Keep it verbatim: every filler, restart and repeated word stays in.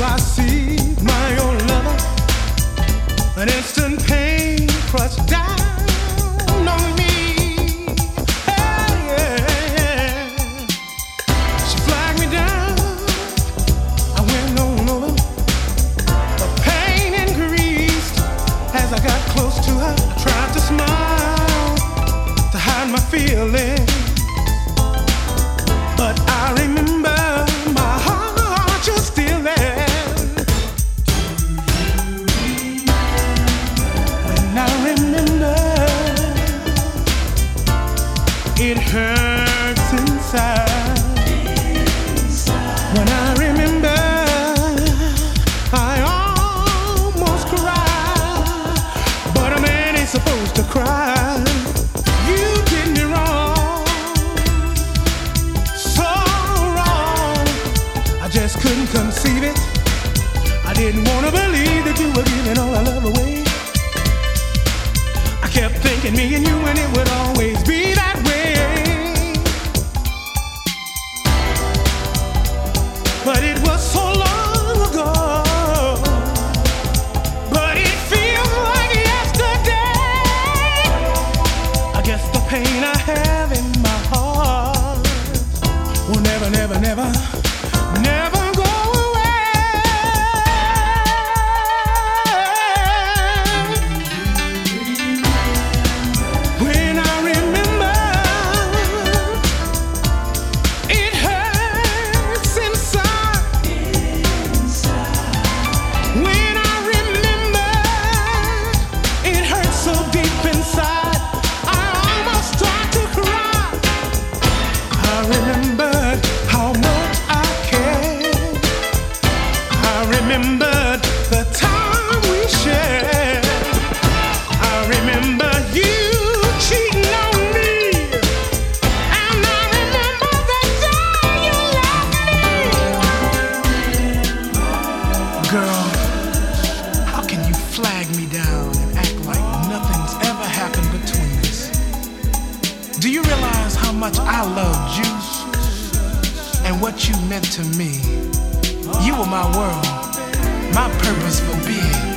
I see my old lover, an instant pain crushed down on me. Hey, yeah. She flagged me down, I went on over. The pain increased as I got close to her. I tried to smile to hide my feelings, but I remember my heart just still there. When I remember, it hurts inside. When I remember, I almost cry. But a man ain't supposed to cry. You did me wrong, so wrong. I just couldn't conceive it. I didn't want to believe that you were giving all our love away. I kept thinking me and you and it would always be that way. But it was so long ago. But it feels like yesterday. I guess the pain I have in my heart will never, never, never, never go away. When I remember, it hurts inside. When I remember, it hurts so deep inside, I almost start to cry. I remembered how much I cared. I remembered the time we shared. I remember you cheating on me. And I remember the day you left me. Girl, how can you flag me down and act like nothing's ever happened between us? Do you realize how much I loved you and what you meant to me? You were my world, my purpose for being.